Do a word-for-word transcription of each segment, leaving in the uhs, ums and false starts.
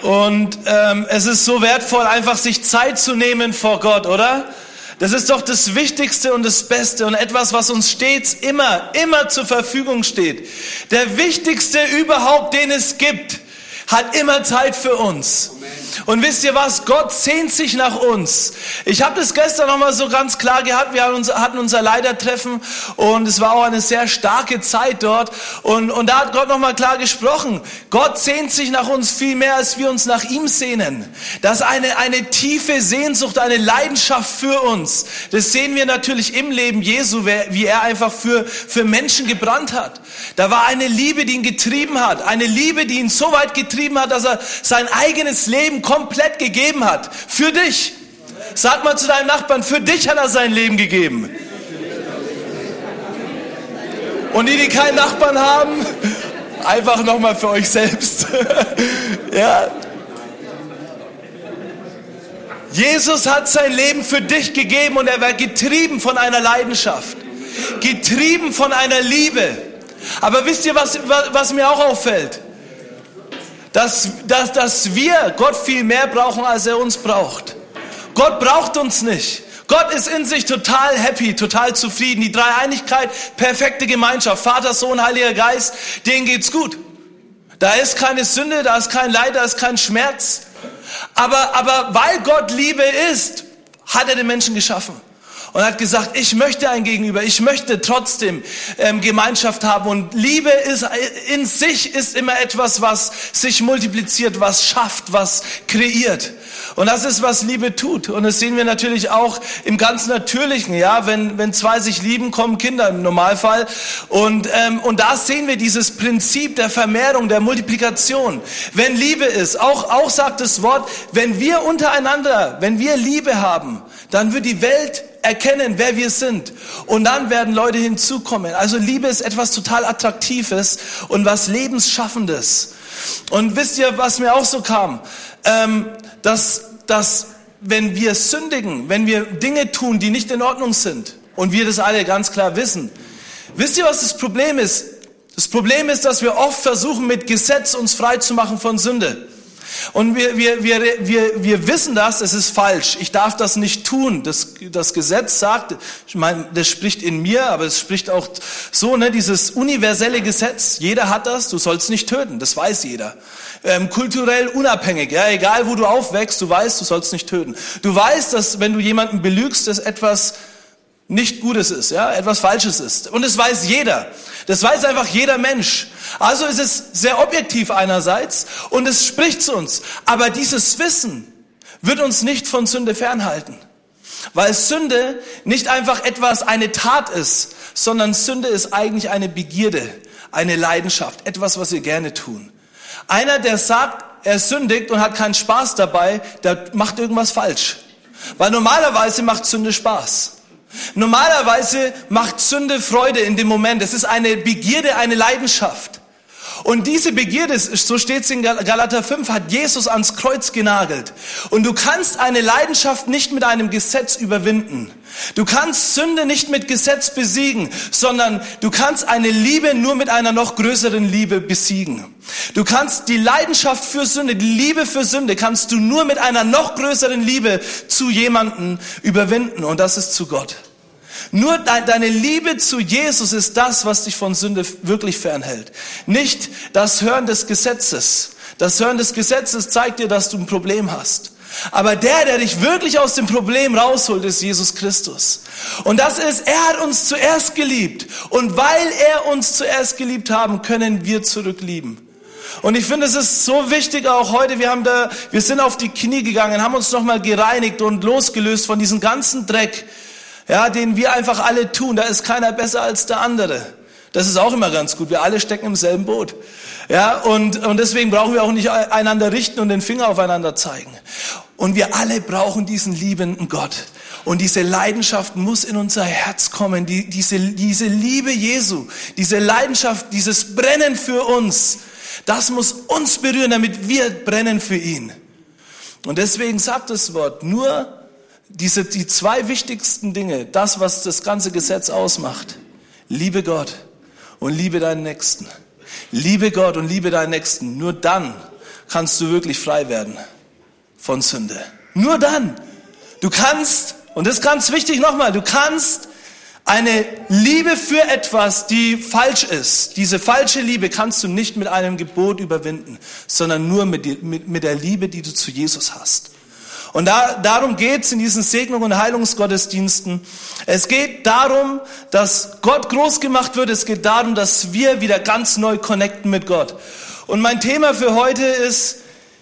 Und ähm, es ist so wertvoll, einfach sich Zeit zu nehmen vor Gott, oder? Das ist doch das Wichtigste und das Beste und etwas, was uns stets immer, immer zur Verfügung steht. Der Wichtigste überhaupt, den es gibt, hat immer Zeit für uns. Und wisst ihr was? Gott sehnt sich nach uns. Ich habe das gestern nochmal so ganz klar gehabt. Wir hatten unser Leitertreffen und es war auch eine sehr starke Zeit dort. Und, und da hat Gott nochmal klar gesprochen. Gott sehnt sich nach uns viel mehr, als wir uns nach ihm sehnen. Das ist eine, eine tiefe Sehnsucht, eine Leidenschaft für uns. Das sehen wir natürlich im Leben Jesu, wie er einfach für, für Menschen gebrannt hat. Da war eine Liebe, die ihn getrieben hat. Eine Liebe, die ihn so weit getrieben hat, dass er sein eigenes Leben komplett gegeben hat. Für dich. Sag mal zu deinem Nachbarn, für dich hat er sein Leben gegeben. Und die, die keinen Nachbarn haben, einfach nochmal für euch selbst. Ja. Jesus hat sein Leben für dich gegeben und er war getrieben von einer Leidenschaft. Getrieben von einer Liebe. Aber wisst ihr, was, was mir auch auffällt? Dass, dass, dass wir Gott viel mehr brauchen, als er uns braucht. Gott braucht uns nicht. Gott ist in sich total happy, total zufrieden. Die Dreieinigkeit, perfekte Gemeinschaft. Vater, Sohn, Heiliger Geist, denen geht's gut. Da ist keine Sünde, da ist kein Leid, da ist kein Schmerz. Aber, aber weil Gott Liebe ist, hat er den Menschen geschaffen. Und hat gesagt, ich möchte ein Gegenüber, ich möchte trotzdem ähm, Gemeinschaft haben. Und Liebe ist in sich ist immer etwas, was sich multipliziert, was schafft, was kreiert. Und das ist, was Liebe tut. Und das sehen wir natürlich auch im ganz Natürlichen. Ja, wenn wenn zwei sich lieben, kommen Kinder im Normalfall. Und ähm, und da sehen wir dieses Prinzip der Vermehrung, der Multiplikation. Wenn Liebe ist, auch auch sagt das Wort, wenn wir untereinander, wenn wir Liebe haben, dann wird die Welt erkennen, wer wir sind. Und dann werden Leute hinzukommen. Also Liebe ist etwas total Attraktives und was Lebensschaffendes. Und wisst ihr, was mir auch so kam? Ähm, dass, dass wenn wir sündigen, wenn wir Dinge tun, die nicht in Ordnung sind, und wir das alle ganz klar wissen, wisst ihr, was das Problem ist? Das Problem ist, dass wir oft versuchen, mit Gesetz uns frei zu machen von Sünde. Und wir, wir, wir, wir, wir wissen das, es ist falsch. Ich darf das nicht tun. Das, das Gesetz sagt, ich meine, das spricht in mir, aber es spricht auch so, ne, dieses universelle Gesetz. Jeder hat das, du sollst nicht töten, das weiß jeder. Ähm, kulturell unabhängig, ja, egal wo du aufwächst, du weißt, du sollst nicht töten. Du weißt, dass wenn du jemanden belügst, dass etwas nicht Gutes ist, ja, etwas Falsches ist. Und das weiß jeder. Das weiß einfach jeder Mensch. Also ist es sehr objektiv einerseits und es spricht zu uns. Aber dieses Wissen wird uns nicht von Sünde fernhalten. Weil Sünde nicht einfach etwas, eine Tat ist, sondern Sünde ist eigentlich eine Begierde, eine Leidenschaft, etwas, was wir gerne tun. Einer, der sagt, er sündigt und hat keinen Spaß dabei, der macht irgendwas falsch. Weil normalerweise macht Sünde Spaß. Normalerweise macht Sünde Freude in dem Moment. Es ist eine Begierde, eine Leidenschaft. Und diese Begierde, so steht es in Galater fünf, hat Jesus ans Kreuz genagelt. Und du kannst eine Leidenschaft nicht mit einem Gesetz überwinden. Du kannst Sünde nicht mit Gesetz besiegen, sondern du kannst eine Liebe nur mit einer noch größeren Liebe besiegen. Du kannst die Leidenschaft für Sünde, die Liebe für Sünde, kannst du nur mit einer noch größeren Liebe zu jemandem überwinden. Und das ist zu Gott. Nur deine Liebe zu Jesus ist das, was dich von Sünde wirklich fernhält. Nicht das Hören des Gesetzes. Das Hören des Gesetzes zeigt dir, dass du ein Problem hast. Aber der, der dich wirklich aus dem Problem rausholt, ist Jesus Christus. Und das ist, er hat uns zuerst geliebt. Und weil er uns zuerst geliebt haben, können wir zurücklieben. Und ich finde, es ist so wichtig auch heute, wir haben da, wir sind auf die Knie gegangen, haben uns nochmal gereinigt und losgelöst von diesem ganzen Dreck, ja, den wir einfach alle tun. Da ist keiner besser als der andere. Das ist auch immer ganz gut. Wir alle stecken im selben Boot. Ja, und, und deswegen brauchen wir auch nicht einander richten und den Finger aufeinander zeigen. Und wir alle brauchen diesen liebenden Gott. Und diese Leidenschaft muss in unser Herz kommen. Die, diese, diese Liebe Jesu, diese Leidenschaft, dieses Brennen für uns, das muss uns berühren, damit wir brennen für ihn. Und deswegen sagt das Wort, nur diese, die zwei wichtigsten Dinge, das, was das ganze Gesetz ausmacht, liebe Gott und liebe deinen Nächsten. Liebe Gott und liebe deinen Nächsten. Nur dann kannst du wirklich frei werden von Sünde. Nur dann. Du kannst, und das ist ganz wichtig nochmal, du kannst eine Liebe für etwas, die falsch ist, diese falsche Liebe kannst du nicht mit einem Gebot überwinden, sondern nur mit, die, mit, mit der Liebe, die du zu Jesus hast. Und da, darum geht's in diesen Segnungen und Heilungsgottesdiensten. Es geht darum, dass Gott groß gemacht wird. Es geht darum, dass wir wieder ganz neu connecten mit Gott. Und mein Thema für heute ist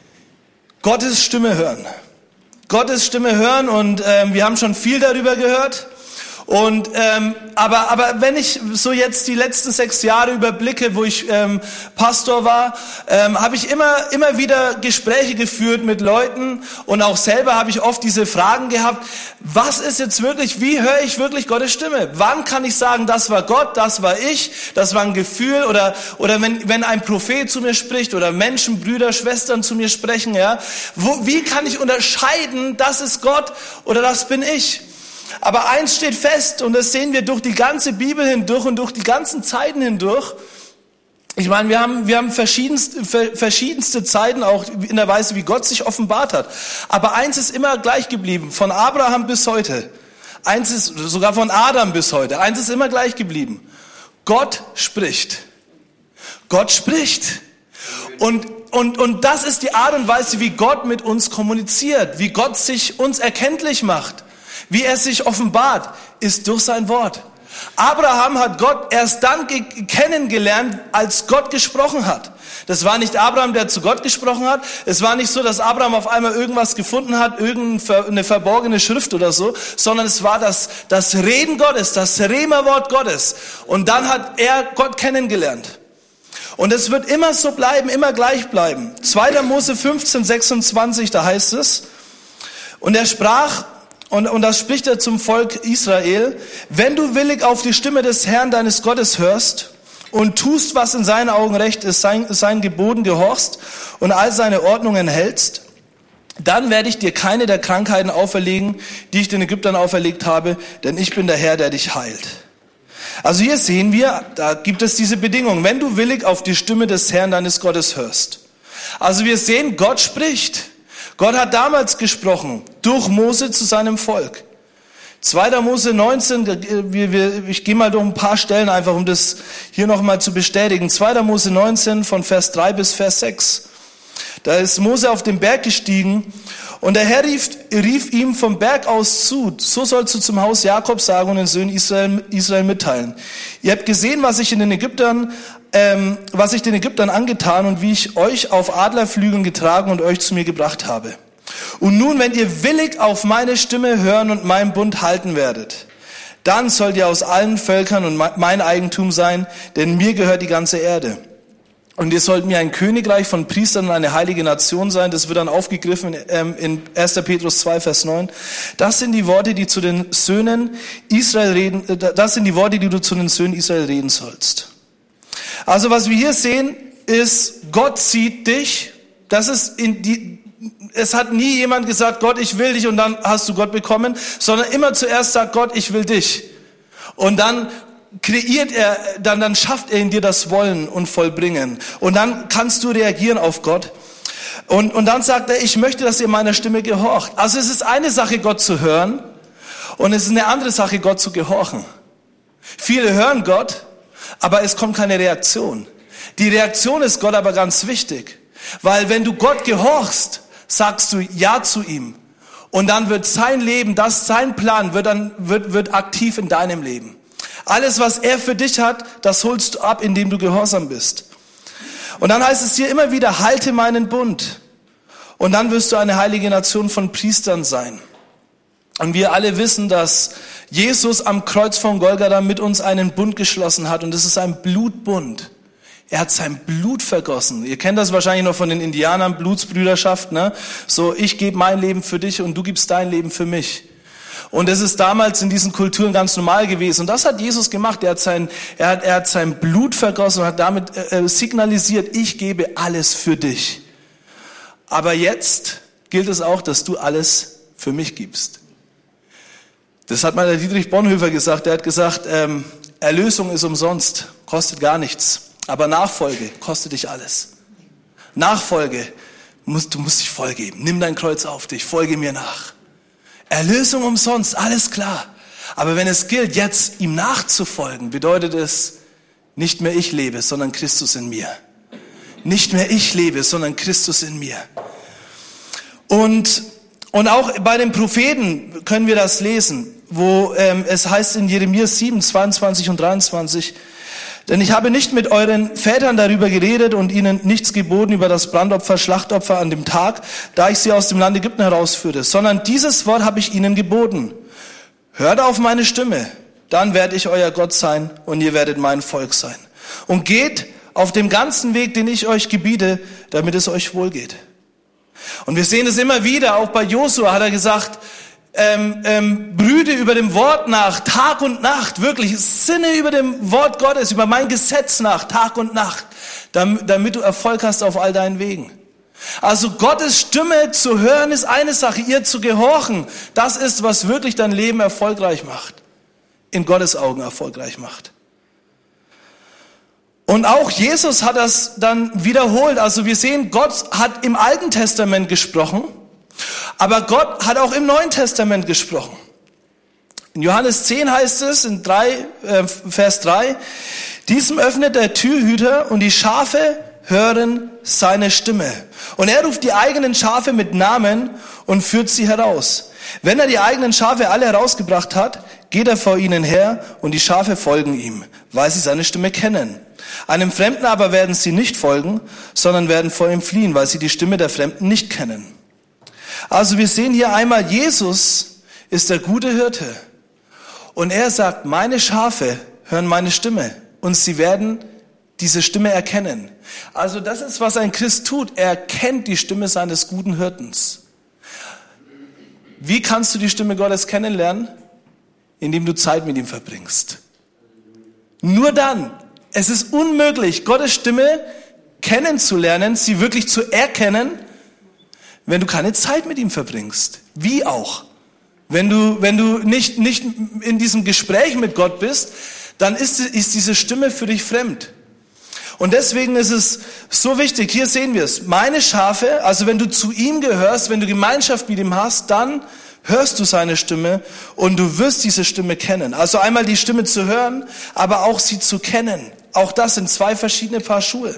Gottes Stimme hören. Gottes Stimme hören und ähm, wir haben schon viel darüber gehört. Und ähm, aber aber wenn ich so jetzt die letzten sechs Jahre überblicke, wo ich ähm, Pastor war, ähm, habe ich immer immer wieder Gespräche geführt mit Leuten und auch selber habe ich oft diese Fragen gehabt: Was ist jetzt wirklich? Wie höre ich wirklich Gottes Stimme? Wann kann ich sagen, das war Gott, das war ich, das war ein Gefühl oder oder wenn wenn ein Prophet zu mir spricht oder Menschen, Brüder, Schwestern zu mir sprechen, ja, wo, wie kann ich unterscheiden, das ist Gott oder das bin ich? Aber eins steht fest, und das sehen wir durch die ganze Bibel hindurch und durch die ganzen Zeiten hindurch. Ich meine, wir haben, wir haben verschiedenste, verschiedenste Zeiten, auch in der Weise, wie Gott sich offenbart hat. Aber eins ist immer gleich geblieben, von Abraham bis heute. Eins ist, sogar von Adam bis heute. Eins ist immer gleich geblieben. Gott spricht. Gott spricht. Und, und, und das ist die Art und Weise, wie Gott mit uns kommuniziert, wie Gott sich uns erkenntlich macht. Wie er sich offenbart, ist durch sein Wort. Abraham hat Gott erst dann ge- kennengelernt, als Gott gesprochen hat. Das war nicht Abraham, der zu Gott gesprochen hat. Es war nicht so, dass Abraham auf einmal irgendwas gefunden hat, irgendeine verborgene Schrift oder so, sondern es war das, das Reden Gottes, das Rema-Wort Gottes. Und dann hat er Gott kennengelernt. Und es wird immer so bleiben, immer gleich bleiben. zweiter Mose fünfzehn, sechsundzwanzig, da heißt es: Und er sprach, Und, und das spricht er zum Volk Israel: Wenn du willig auf die Stimme des Herrn deines Gottes hörst und tust, was in seinen Augen recht ist, sein, seinen Geboten gehorchst und all seine Ordnungen hältst, dann werde ich dir keine der Krankheiten auferlegen, die ich den Ägyptern auferlegt habe, denn ich bin der Herr, der dich heilt. Also hier sehen wir, da gibt es diese Bedingung: Wenn du willig auf die Stimme des Herrn deines Gottes hörst. Also wir sehen, Gott spricht. Gott hat damals gesprochen, durch Mose zu seinem Volk. zweiter Mose neunzehn, wir, wir, ich gehe mal durch ein paar Stellen einfach, um das hier nochmal zu bestätigen. zweiter Mose neunzehn von Vers drei bis Vers sechs. Da ist Mose auf den Berg gestiegen und der Herr rief, rief ihm vom Berg aus zu: So sollst du zum Haus Jakob sagen und den Söhnen Israel, Israel mitteilen. Ihr habt gesehen, was ich in den Ägyptern Ähm, was ich den Ägyptern angetan und wie ich euch auf Adlerflügeln getragen und euch zu mir gebracht habe. Und nun, wenn ihr willig auf meine Stimme hören und meinen Bund halten werdet, dann sollt ihr aus allen Völkern und mein Eigentum sein, denn mir gehört die ganze Erde. Und ihr sollt mir ein Königreich von Priestern und eine heilige Nation sein. Das wird dann aufgegriffen ähm, in erster Petrus zwei, Vers neun. Das sind die Worte, die zu den Söhnen Israel reden, äh, das sind die Worte, die du zu den Söhnen Israel reden sollst. Also was wir hier sehen, ist, Gott sieht dich. Das ist in die, es hat nie jemand gesagt, Gott, ich will dich, und dann hast du Gott bekommen, sondern immer zuerst sagt Gott, ich will dich. Und dann kreiert er, dann, dann schafft er in dir das Wollen und Vollbringen. Und dann kannst du reagieren auf Gott. Und, und dann sagt er, ich möchte, dass ihr meiner Stimme gehorcht. Also es ist eine Sache, Gott zu hören, und es ist eine andere Sache, Gott zu gehorchen. Viele hören Gott, aber es kommt keine Reaktion. Die Reaktion ist Gott aber ganz wichtig. Weil wenn du Gott gehorchst, sagst du Ja zu ihm. Und dann wird sein Leben, das sein Plan, wird dann wird, wird aktiv in deinem Leben. Alles, was er für dich hat, das holst du ab, indem du gehorsam bist. Und dann heißt es hier immer wieder: Halte meinen Bund. Und dann wirst du eine heilige Nation von Priestern sein. Und wir alle wissen, dass Jesus am Kreuz von Golgatha mit uns einen Bund geschlossen hat. Und das ist ein Blutbund. Er hat sein Blut vergossen. Ihr kennt das wahrscheinlich noch von den Indianern, Blutsbrüderschaft, ne? So, ich gebe mein Leben für dich und du gibst dein Leben für mich. Und das ist damals in diesen Kulturen ganz normal gewesen. Und das hat Jesus gemacht. Er hat sein, er hat, er hat sein Blut vergossen und hat damit äh, signalisiert: Ich gebe alles für dich. Aber jetzt gilt es auch, dass du alles für mich gibst. Das hat mal der Dietrich Bonhoeffer gesagt. Er hat gesagt, ähm, Erlösung ist umsonst, kostet gar nichts. Aber Nachfolge kostet dich alles. Nachfolge, Du musst, du musst dich vollgeben. Nimm dein Kreuz auf dich, folge mir nach. Erlösung umsonst, alles klar. Aber wenn es gilt, jetzt ihm nachzufolgen, bedeutet es, nicht mehr ich lebe, sondern Christus in mir. Nicht mehr ich lebe, sondern Christus in mir. Und, und auch bei den Propheten können wir das lesen, wo ähm, es heißt in Jeremia sieben, zweiundzwanzig und dreiundzwanzig, denn ich habe nicht mit euren Vätern darüber geredet und ihnen nichts geboten über das Brandopfer, Schlachtopfer an dem Tag, da ich sie aus dem Land Ägypten herausführte, sondern dieses Wort habe ich ihnen geboten. Hört auf meine Stimme, dann werde ich euer Gott sein und ihr werdet mein Volk sein. Und geht auf dem ganzen Weg, den ich euch gebiete, damit es euch wohlgeht. Und wir sehen es immer wieder, auch bei Josua hat er gesagt, ähm, ähm, brüte über dem Wort nach, Tag und Nacht, wirklich, sinne über dem Wort Gottes, über mein Gesetz nach, Tag und Nacht, damit, damit du Erfolg hast auf all deinen Wegen. Also Gottes Stimme zu hören ist eine Sache, ihr zu gehorchen, das ist, was wirklich dein Leben erfolgreich macht, in Gottes Augen erfolgreich macht. Und auch Jesus hat das dann wiederholt. Also wir sehen, Gott hat im Alten Testament gesprochen, aber Gott hat auch im Neuen Testament gesprochen. In Johannes zehn heißt es, in drei, äh, Vers drei, diesem öffnet der Türhüter und die Schafe hören seine Stimme. Und er ruft die eigenen Schafe mit Namen und führt sie heraus. Wenn er die eigenen Schafe alle herausgebracht hat, geht er vor ihnen her und die Schafe folgen ihm, weil sie seine Stimme kennen. Einem Fremden aber werden sie nicht folgen, sondern werden vor ihm fliehen, weil sie die Stimme der Fremden nicht kennen. Also wir sehen hier einmal, Jesus ist der gute Hirte. Und er sagt, meine Schafe hören meine Stimme und sie werden diese Stimme erkennen. Also das ist, was ein Christ tut. Er kennt die Stimme seines guten Hirtens. Wie kannst du die Stimme Gottes kennenlernen? Indem du Zeit mit ihm verbringst. Nur dann. Es ist unmöglich, Gottes Stimme kennenzulernen, sie wirklich zu erkennen, wenn du keine Zeit mit ihm verbringst. Wie auch? Wenn du, wenn du nicht, nicht in diesem Gespräch mit Gott bist, dann ist, ist diese Stimme für dich fremd. Und deswegen ist es so wichtig, hier sehen wir es, meine Schafe, also wenn du zu ihm gehörst, wenn du Gemeinschaft mit ihm hast, dann hörst du seine Stimme und du wirst diese Stimme kennen. Also einmal die Stimme zu hören, aber auch sie zu kennen. Auch das sind zwei verschiedene Paar Schuhe.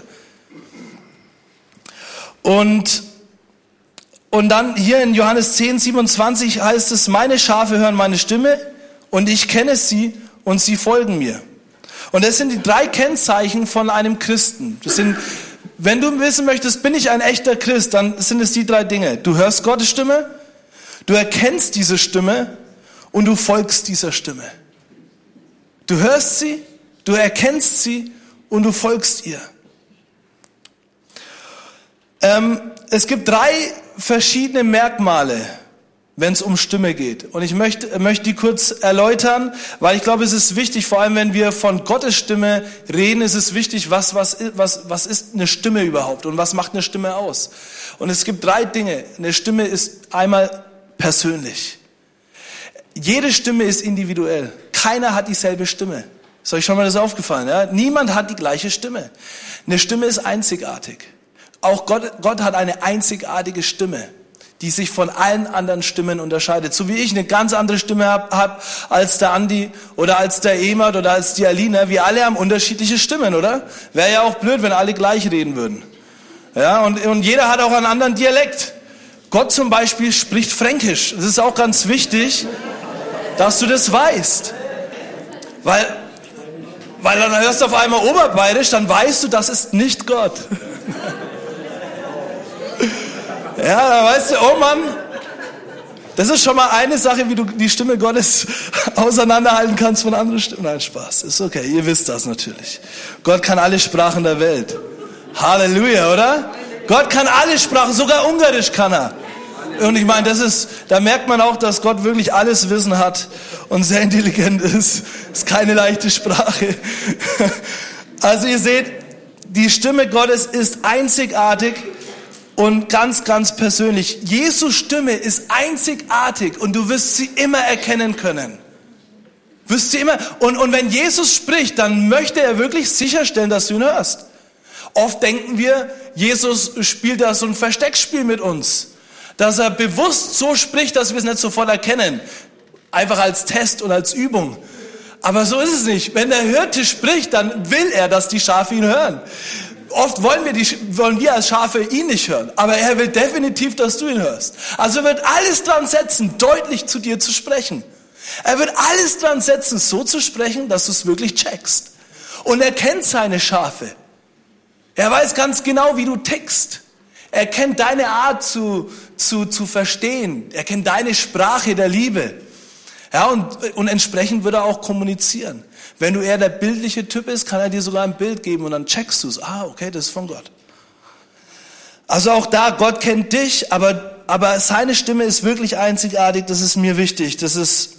Und, und dann hier in Johannes zehn, siebenundzwanzig heißt es, meine Schafe hören meine Stimme und ich kenne sie und sie folgen mir. Und das sind die drei Kennzeichen von einem Christen. Das sind, wenn du wissen möchtest, bin ich ein echter Christ, dann sind es die drei Dinge. Du hörst Gottes Stimme, du erkennst diese Stimme und du folgst dieser Stimme. Du hörst sie, du erkennst sie und du folgst ihr. Ähm, es gibt drei verschiedene Merkmale, wenn es um Stimme geht. Und ich möchte, möchte die kurz erläutern, weil ich glaube, es ist wichtig, vor allem wenn wir von Gottes Stimme reden, ist es wichtig, was, was, was, was ist eine Stimme überhaupt und was macht eine Stimme aus. Und es gibt drei Dinge. Eine Stimme ist einmal persönlich. Jede Stimme ist individuell. Keiner hat dieselbe Stimme. Ist euch schon mal das aufgefallen? Ja? Niemand hat die gleiche Stimme. Eine Stimme ist einzigartig. Auch Gott, Gott hat eine einzigartige Stimme, die sich von allen anderen Stimmen unterscheidet. So wie ich eine ganz andere Stimme habe hab als der Andi oder als der Emad oder als die Alina. Wir alle haben unterschiedliche Stimmen, oder? Wäre ja auch blöd, wenn alle gleich reden würden. Ja, und, und jeder hat auch einen anderen Dialekt. Gott zum Beispiel spricht Fränkisch. Das ist auch ganz wichtig, dass du das weißt. Weil, weil dann hörst du auf einmal Oberbayerisch, dann weißt du, das ist nicht Gott. Ja, da weißt du, oh Mann, das ist schon mal eine Sache, wie du die Stimme Gottes auseinanderhalten kannst von anderen Stimmen. Nein, Spaß, ist okay, ihr wisst das natürlich. Gott kann alle Sprachen der Welt. Halleluja, oder? Gott kann alle Sprachen, sogar Ungarisch kann er. Und ich meine, das ist, da merkt man auch, dass Gott wirklich alles Wissen hat und sehr intelligent ist. Ist keine leichte Sprache. Also ihr seht, die Stimme Gottes ist einzigartig und ganz, ganz persönlich. Jesu Stimme ist einzigartig und du wirst sie immer erkennen können. Wirst sie immer, und, und wenn Jesus spricht, dann möchte er wirklich sicherstellen, dass du ihn hörst. Oft denken wir, Jesus spielt da so ein Versteckspiel mit uns. Dass er bewusst so spricht, dass wir es nicht sofort erkennen. Einfach als Test und als Übung. Aber so ist es nicht. Wenn der Hirte spricht, dann will er, dass die Schafe ihn hören. Oft wollen wir, die, wollen wir als Schafe ihn nicht hören. Aber er will definitiv, dass du ihn hörst. Also er wird alles dran setzen, deutlich zu dir zu sprechen. Er wird alles dran setzen, so zu sprechen, dass du es wirklich checkst. Und er kennt seine Schafe. Er weiß ganz genau, wie du tickst. Er kennt deine Art zu, zu, zu verstehen. Er kennt deine Sprache der Liebe. Ja, und, und entsprechend wird er auch kommunizieren. Wenn du eher der bildliche Typ bist, kann er dir sogar ein Bild geben und dann checkst du es. Ah, okay, das ist von Gott. Also auch da, Gott kennt dich, aber, aber seine Stimme ist wirklich einzigartig. Das ist mir wichtig. Das ist,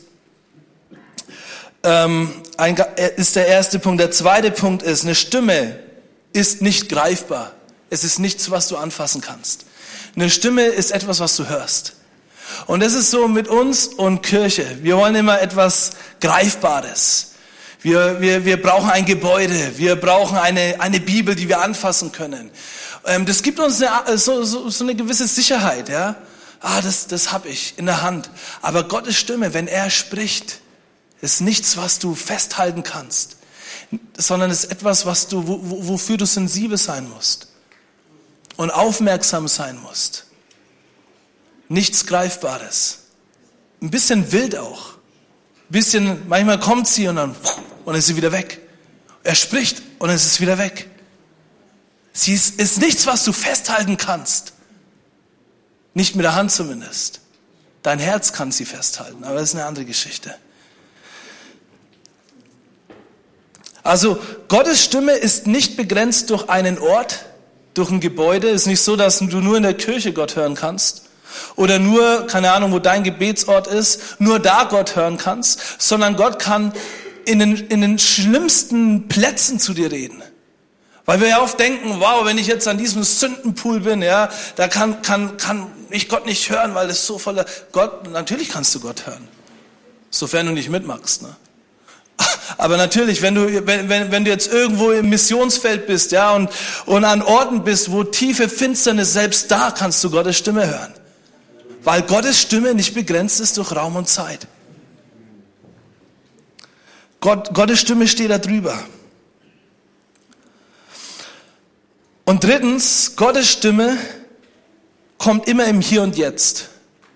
ähm, ein, ist der erste Punkt. Der zweite Punkt ist, eine Stimme ist nicht greifbar. Es ist nichts, was du anfassen kannst. Eine Stimme ist etwas, was du hörst. Und das ist so mit uns und Kirche. Wir wollen immer etwas Greifbares. Wir, wir, wir brauchen ein Gebäude. Wir brauchen eine, eine Bibel, die wir anfassen können. Ähm, das gibt uns eine, so, so, so eine gewisse Sicherheit. Ja? Ah, das, das habe ich in der Hand. Aber Gottes Stimme, wenn er spricht, ist nichts, was du festhalten kannst. Sondern es ist etwas, was du, wo, wofür du sensibel sein musst. Und aufmerksam sein musst. Nichts Greifbares. Ein bisschen wild auch. Ein bisschen, manchmal kommt sie und dann, und ist sie wieder weg. Er spricht und es ist wieder weg. Sie ist, ist nichts, was du festhalten kannst. Nicht mit der Hand zumindest. Dein Herz kann sie festhalten, aber das ist eine andere Geschichte. Also, Gottes Stimme ist nicht begrenzt durch einen Ort, durch ein Gebäude. Es ist nicht so, dass du nur in der Kirche Gott hören kannst. Oder nur, keine Ahnung, wo dein Gebetsort ist, nur da Gott hören kannst. Sondern Gott kann in den, in den schlimmsten Plätzen zu dir reden. Weil wir ja oft denken, wow, wenn ich jetzt an diesem Sündenpool bin, ja, da kann, kann, kann ich Gott nicht hören, weil es so voller, Gott, natürlich kannst du Gott hören. Sofern du nicht mitmachst, ne? Aber natürlich, wenn du, wenn, wenn, wenn du jetzt irgendwo im Missionsfeld bist, ja, und, und an Orten bist, wo tiefe Finsternis, selbst da kannst du Gottes Stimme hören. Weil Gottes Stimme nicht begrenzt ist durch Raum und Zeit. Gott, Gottes Stimme steht da drüber. Und drittens, Gottes Stimme kommt immer im Hier und Jetzt.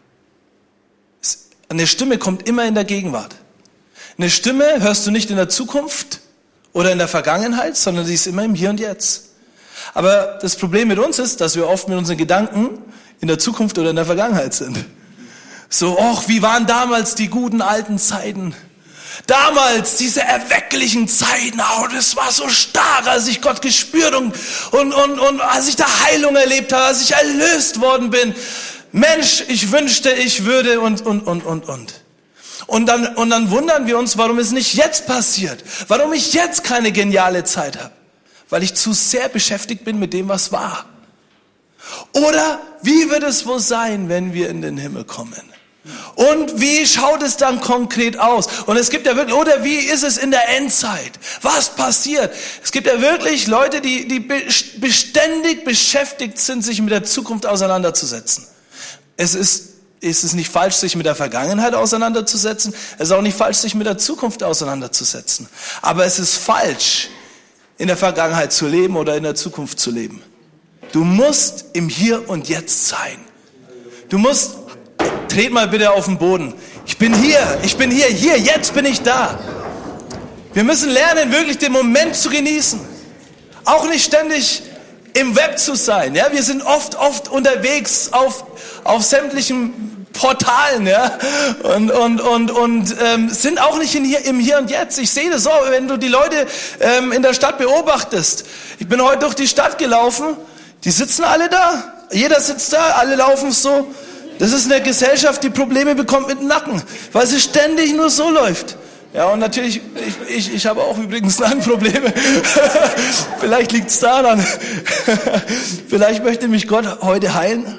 Eine Stimme kommt immer in der Gegenwart. Eine Stimme hörst du nicht in der Zukunft oder in der Vergangenheit, sondern sie ist immer im Hier und Jetzt. Aber das Problem mit uns ist, dass wir oft mit unseren Gedanken in der Zukunft oder in der Vergangenheit sind. So, och, wie waren damals die guten alten Zeiten? Damals, diese erwecklichen Zeiten, oh, das war so stark, als ich Gott gespürt und, und, und, und als ich da Heilung erlebt habe, als ich erlöst worden bin. Mensch, ich wünschte, ich würde und, und, und, und, und. Und dann, und dann wundern wir uns, warum es nicht jetzt passiert. Warum ich jetzt keine geniale Zeit habe. Weil ich zu sehr beschäftigt bin mit dem, was war. Oder wie wird es wohl sein, wenn wir in den Himmel kommen? Und wie schaut es dann konkret aus? Und es gibt ja wirklich, oder wie ist es in der Endzeit? Was passiert? Es gibt ja wirklich Leute, die, die beständig beschäftigt sind, sich mit der Zukunft auseinanderzusetzen. Es ist Es ist nicht falsch, sich mit der Vergangenheit auseinanderzusetzen. Es ist auch nicht falsch, sich mit der Zukunft auseinanderzusetzen. Aber es ist falsch, in der Vergangenheit zu leben oder in der Zukunft zu leben. Du musst im Hier und Jetzt sein. Du musst, tret mal bitte auf den Boden. Ich bin hier, ich bin hier, hier, jetzt bin ich da. Wir müssen lernen, wirklich den Moment zu genießen. Auch nicht ständig im Web zu sein. Ja, wir sind oft, oft unterwegs auf, auf sämtlichen Portalen, ja, und, und, und, und ähm, sind auch nicht in hier, im Hier und Jetzt. Ich sehe das so, wenn du die Leute ähm, in der Stadt beobachtest. Ich bin heute durch die Stadt gelaufen, die sitzen alle da, jeder sitzt da, alle laufen so. Das ist eine Gesellschaft, die Probleme bekommt mit dem Nacken, weil sie ständig nur so läuft. Ja, und natürlich, ich, ich, ich habe auch übrigens Nackenprobleme. Vielleicht liegt es daran. Vielleicht möchte mich Gott heute heilen.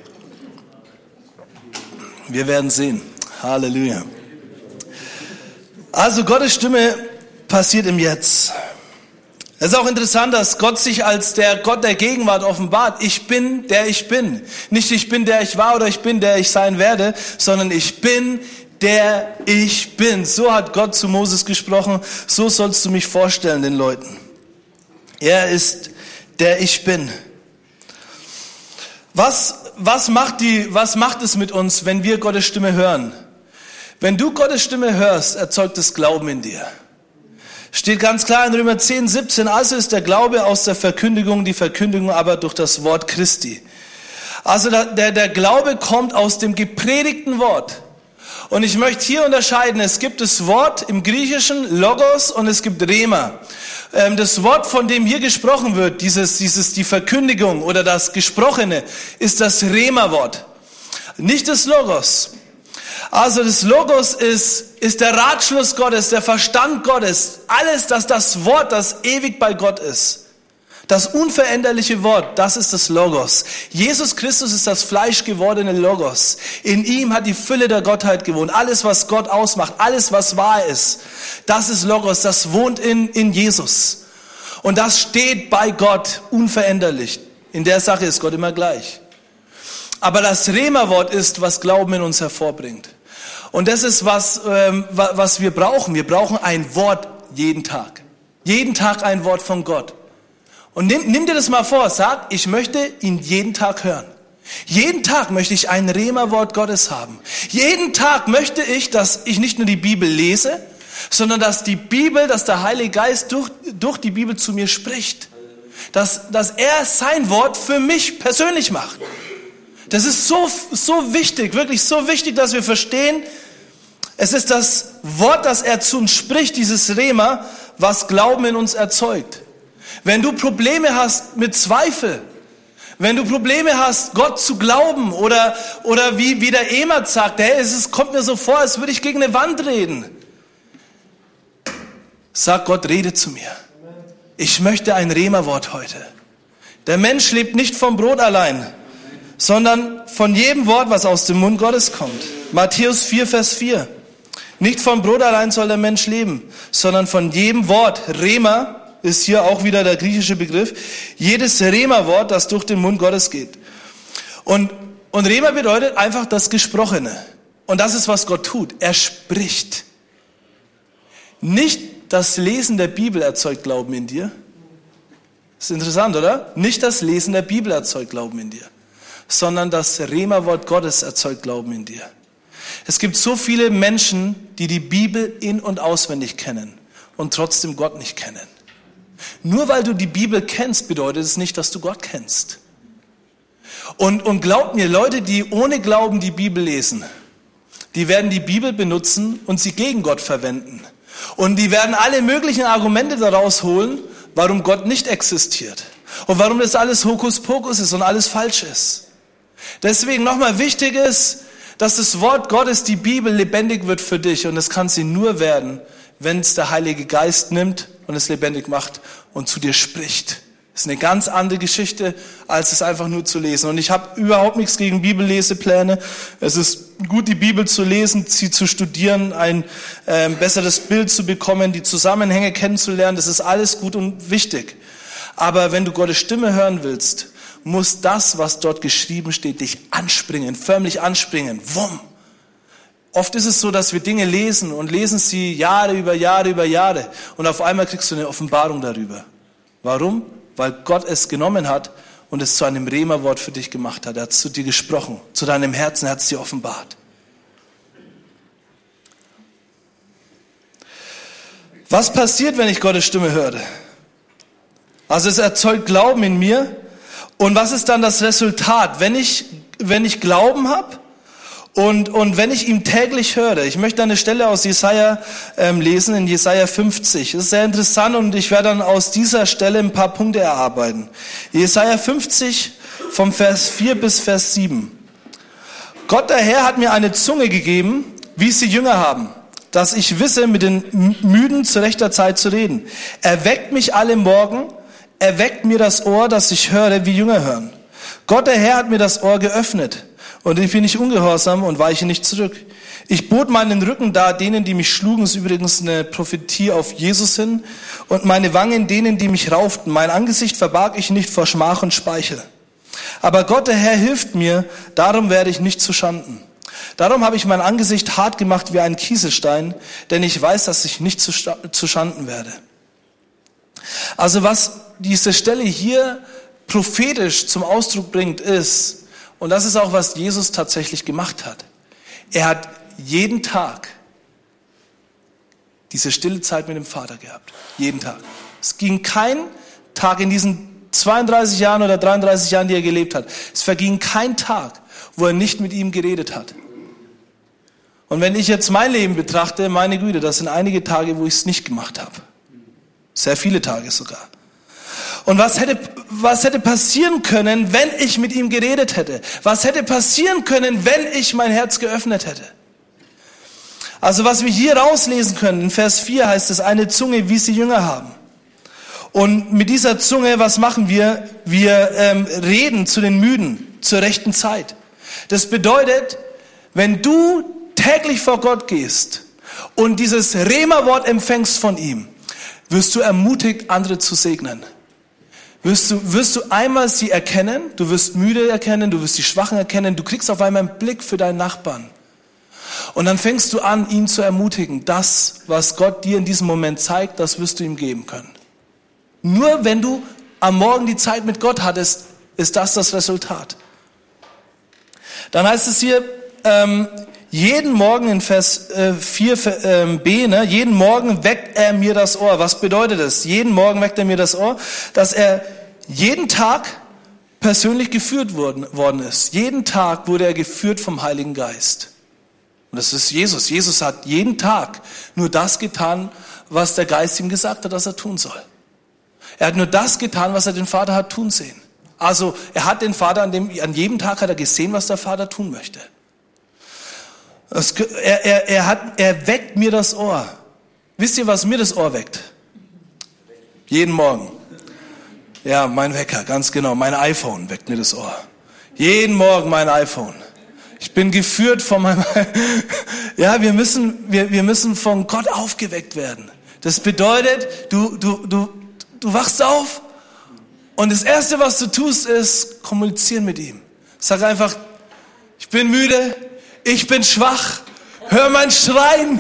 Wir werden sehen. Halleluja. Also Gottes Stimme passiert im Jetzt. Es ist auch interessant, dass Gott sich als der Gott der Gegenwart offenbart. Ich bin, der ich bin. Nicht ich bin, der ich war oder ich bin, der ich sein werde, sondern ich bin, der ich bin. So hat Gott zu Moses gesprochen. So sollst du mich vorstellen den Leuten. Er ist, der ich bin. Was, was macht die, was macht es mit uns, wenn wir Gottes Stimme hören? Wenn du Gottes Stimme hörst, erzeugt es Glauben in dir. Steht ganz klar in Römer zehn, siebzehn, also ist der Glaube aus der Verkündigung, die Verkündigung aber durch das Wort Christi. Also der, der Glaube kommt aus dem gepredigten Wort. Und ich möchte hier unterscheiden, es gibt das Wort im Griechischen, Logos, und es gibt Rema. Das Wort, von dem hier gesprochen wird, dieses, dieses, die Verkündigung oder das Gesprochene, ist das Rema-Wort. Nicht das Logos. Also das Logos ist, ist der Ratschluss Gottes, der Verstand Gottes, alles, das das Wort, das ewig bei Gott ist. Das unveränderliche Wort, das ist das Logos. Jesus Christus ist das fleischgewordene Logos. In ihm hat die Fülle der Gottheit gewohnt. Alles, was Gott ausmacht, alles, was wahr ist, das ist Logos, das wohnt in, in Jesus. Und das steht bei Gott unveränderlich. In der Sache ist Gott immer gleich. Aber das Rema-Wort ist, was Glauben in uns hervorbringt. Und das ist, was, ähm, was wir brauchen. Wir brauchen ein Wort jeden Tag. Jeden Tag ein Wort von Gott. Und nimm, nimm dir das mal vor, sag, ich möchte ihn jeden Tag hören. Jeden Tag möchte ich ein Rema-Wort Gottes haben. Jeden Tag möchte ich, dass ich nicht nur die Bibel lese, sondern dass die Bibel, dass der Heilige Geist durch, durch die Bibel zu mir spricht. Dass, dass er sein Wort für mich persönlich macht. Das ist so, so wichtig, wirklich so wichtig, dass wir verstehen, es ist das Wort, das er zu uns spricht, dieses Rema, was Glauben in uns erzeugt. Wenn du Probleme hast mit Zweifel, wenn du Probleme hast, Gott zu glauben, oder, oder wie, wie der Emert sagt, hey, es ist, kommt mir so vor, als würde ich gegen eine Wand reden. Sag Gott, rede zu mir. Ich möchte ein Rema-Wort heute. Der Mensch lebt nicht vom Brot allein, sondern von jedem Wort, was aus dem Mund Gottes kommt. Matthäus vier, Vers vier. Nicht vom Brot allein soll der Mensch leben, sondern von jedem Wort. Rema ist hier auch wieder der griechische Begriff. Jedes Rema-Wort, das durch den Mund Gottes geht. Und, und Rema bedeutet einfach das Gesprochene. Und das ist, was Gott tut. Er spricht. Nicht das Lesen der Bibel erzeugt Glauben in dir. Das ist interessant, oder? Nicht das Lesen der Bibel erzeugt Glauben in dir, sondern das Rema-Wort Gottes erzeugt Glauben in dir. Es gibt so viele Menschen, die die Bibel in- und auswendig kennen und trotzdem Gott nicht kennen. Nur weil du die Bibel kennst, bedeutet es nicht, dass du Gott kennst. Und, und glaubt mir, Leute, die ohne Glauben die Bibel lesen, die werden die Bibel benutzen und sie gegen Gott verwenden. Und die werden alle möglichen Argumente daraus holen, warum Gott nicht existiert. Und warum das alles Hokuspokus ist und alles falsch ist. Deswegen nochmal wichtig ist, dass das Wort Gottes, die Bibel, lebendig wird für dich. Und das kann sie nur werden, wenn es der Heilige Geist nimmt und es lebendig macht und zu dir spricht. Das ist eine ganz andere Geschichte, als es einfach nur zu lesen. Und ich habe überhaupt nichts gegen Bibellesepläne. Es ist gut, die Bibel zu lesen, sie zu studieren, ein äh, besseres Bild zu bekommen, die Zusammenhänge kennenzulernen. Das ist alles gut und wichtig. Aber wenn du Gottes Stimme hören willst, muss das, was dort geschrieben steht, dich anspringen, förmlich anspringen. Wumm! Oft ist es so, dass wir Dinge lesen und lesen sie Jahre über Jahre über Jahre und auf einmal kriegst du eine Offenbarung darüber. Warum? Weil Gott es genommen hat und es zu einem Rema-Wort für dich gemacht hat. Er hat zu dir gesprochen, zu deinem Herzen, er hat es dir offenbart. Was passiert, wenn ich Gottes Stimme höre? Also es erzeugt Glauben in mir. Und was ist dann das Resultat, wenn ich, wenn ich Glauben habe? Und, und wenn ich ihm täglich höre, ich möchte eine Stelle aus Jesaja ähm, lesen, in Jesaja fünfzig. Das ist sehr interessant und ich werde dann aus dieser Stelle ein paar Punkte erarbeiten. Jesaja fünfzig vom Vers vier bis Vers sieben. Gott der Herr hat mir eine Zunge gegeben, wie sie Jünger haben, dass ich wisse, mit den Müden zu rechter Zeit zu reden. Er weckt mich alle Morgen, er weckt mir das Ohr, dass ich höre, wie Jünger hören. Gott der Herr hat mir das Ohr geöffnet. Und ich bin nicht ungehorsam und weiche nicht zurück. Ich bot meinen Rücken dar denen, die mich schlugen, ist übrigens eine Prophetie auf Jesus hin, und meine Wangen denen, die mich rauften. Mein Angesicht verbarg ich nicht vor Schmach und Speichel. Aber Gott, der Herr, hilft mir, darum werde ich nicht zu Schanden. Darum habe ich mein Angesicht hart gemacht wie ein Kieselstein, denn ich weiß, dass ich nicht zu, zu Schanden werde. Also was diese Stelle hier prophetisch zum Ausdruck bringt, ist, und das ist auch, was Jesus tatsächlich gemacht hat. Er hat jeden Tag diese stille Zeit mit dem Vater gehabt. Jeden Tag. Es ging kein Tag in diesen zweiunddreißig Jahren oder dreiunddreißig Jahren, die er gelebt hat. Es verging kein Tag, wo er nicht mit ihm geredet hat. Und wenn ich jetzt mein Leben betrachte, meine Güte, das sind einige Tage, wo ich es nicht gemacht habe. Sehr viele Tage sogar. Und was hätte, was hätte passieren können, wenn ich mit ihm geredet hätte? Was hätte passieren können, wenn ich mein Herz geöffnet hätte? Also was wir hier rauslesen können, in Vers vier heißt es, eine Zunge, wie sie Jünger haben. Und mit dieser Zunge, was machen wir? Wir ähm, reden zu den Müden zur rechten Zeit. Das bedeutet, wenn du täglich vor Gott gehst und dieses Rema-Wort empfängst von ihm, wirst du ermutigt, andere zu segnen. Wirst du, wirst du einmal sie erkennen, du wirst müde erkennen, du wirst die Schwachen erkennen, du kriegst auf einmal einen Blick für deinen Nachbarn. Und dann fängst du an, ihn zu ermutigen. Das, was Gott dir in diesem Moment zeigt, das wirst du ihm geben können. Nur wenn du am Morgen die Zeit mit Gott hattest, ist das das Resultat. Dann heißt es hier, ähm, jeden Morgen in Vers äh, vier äh, b, ne, jeden Morgen weckt er mir das Ohr. Was bedeutet das? Jeden Morgen weckt er mir das Ohr, dass er jeden Tag persönlich geführt worden, worden ist. Jeden Tag wurde er geführt vom Heiligen Geist. Und das ist Jesus. Jesus hat jeden Tag nur das getan, was der Geist ihm gesagt hat, dass er tun soll. Er hat nur das getan, was er den Vater hat tun sehen. Also er hat den Vater, an, dem, an jedem Tag hat er gesehen, was der Vater tun möchte. Das, er, er, er, hat, er weckt mir das Ohr. Wisst ihr, was mir das Ohr weckt? Jeden Morgen. Ja, mein Wecker, ganz genau. Mein iPhone weckt mir das Ohr. Jeden Morgen mein iPhone. Ich bin geführt von meinem... Ja, wir müssen, wir, wir müssen von Gott aufgeweckt werden. Das bedeutet, du, du, du, du wachst auf und das Erste, was du tust, ist kommunizieren mit ihm. Sag einfach, ich bin müde, ich bin schwach, hör mein Schreien